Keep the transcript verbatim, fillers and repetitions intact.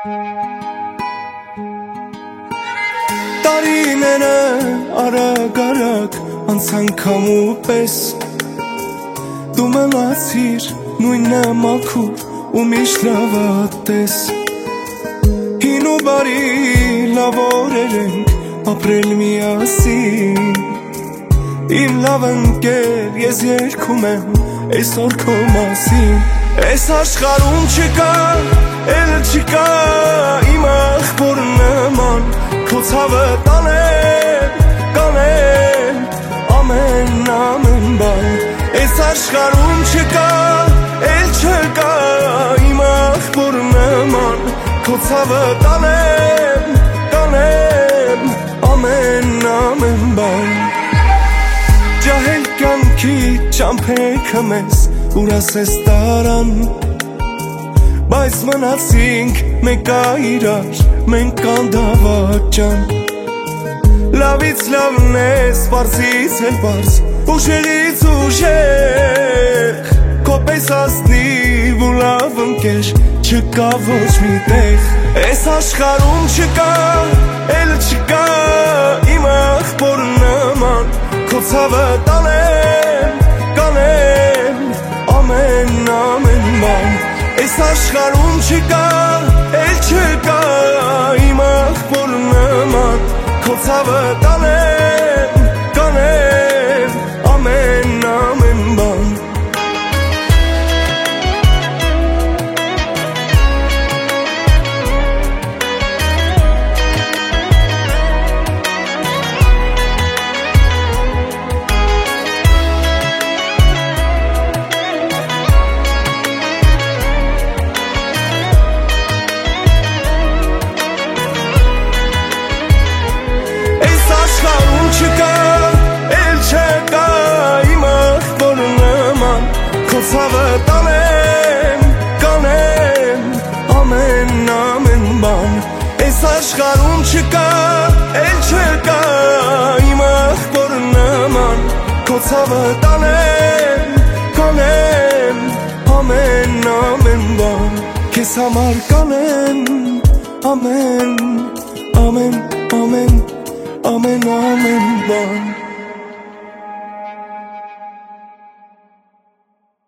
Տարիները արագ-արագ անցան քամու պես, դու մնացիր նույնը մաքուր ու միշտ լավատես։ Հին ու բարի լավ օրեր ենք ապրել միասին, իմ լավ ընկեր, ես երգում եմ այսօր քո մասին։ Այս աշխարհում չկա, էլ չկա իմ ախպոր նման, քո ցավը տանել, կանել ամեն ամեն բան։ Այս աշխարհում չկա, էլ չկա իմ ախպոր նման, քո ցավը տանել, կանել ամեն ամեն բան։ Ջահել կյանքի ճամփեքը մեզ ուր ասես տարան, բայց մնացինք մեկա իրար, մենք կանդավաճան։ Լավից լավն ես, պարզից էլ պարզ, ուժերից ուժեղ, քո պես ազնիվ ու լավ ընկեր չկա ոչ մի տեղ։ Այս աշխարհում չկա, էլ չկա իմ ախպոր նման, քո ցավը տանել, կանել ամեն ամեն բան։ Այս աշխարհում չկա, էլ չկա իմ ախպոր նման, քո ցավը տանել, կանել ամեն ամեն բան։ Չկա, էլ չկա իմ ախպոր նման, քո ցավը տանեմ, կանեմ ամեն ամեն բան։ Այս աշխարհում չկա, էլ չկա իմ ախպոր նման, քո ցավը տանեմ, կանեմ ամեն ամեն բան։ Քեզ համար կանեմ ամեն ամեն ամեն Amen, amen, amen.